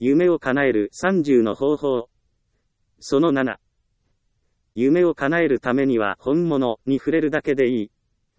夢を叶える30の方法。その7。夢を叶えるためには本物に触れるだけでいい。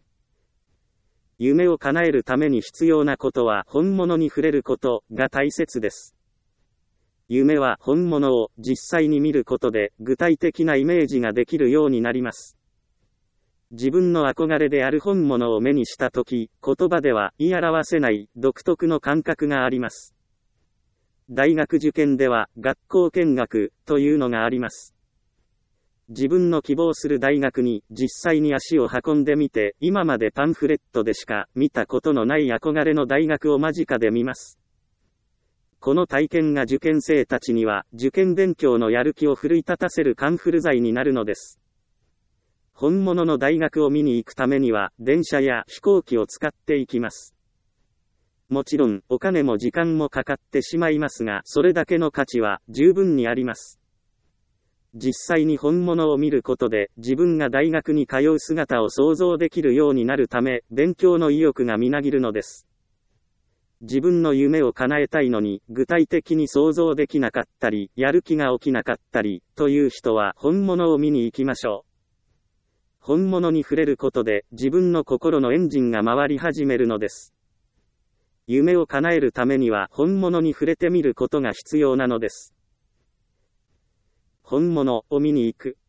夢を叶えるために必要なことは本物に触れることが大切です。夢は本物を実際に見ることで具体的なイメージができるようになります。自分の憧れである本物を目にしたとき、言葉では言い表せない独特の感覚があります。大学受験では学校見学というのがあります。自分の希望する大学に実際に足を運んでみて、今までパンフレットでしか見たことのない憧れの大学を間近で見ます。この体験が受験生たちには受験勉強のやる気を奮い立たせるカンフル剤になるのです。本物の大学を見に行くためには電車や飛行機を使っていきます。もちろんお金も時間もかかってしまいますが、それだけの価値は十分にあります。実際に本物を見ることで自分が大学に通う姿を想像できるようになるため、勉強の意欲がみなぎるのです。自分の夢を叶えたいのに具体的に想像できなかったり、やる気が起きなかったりという人は本物を見に行きましょう。本物に触れることで自分の心のエンジンが回り始めるのです。夢を叶えるためには本物に触れてみることが必要なのです。本物を見に行く。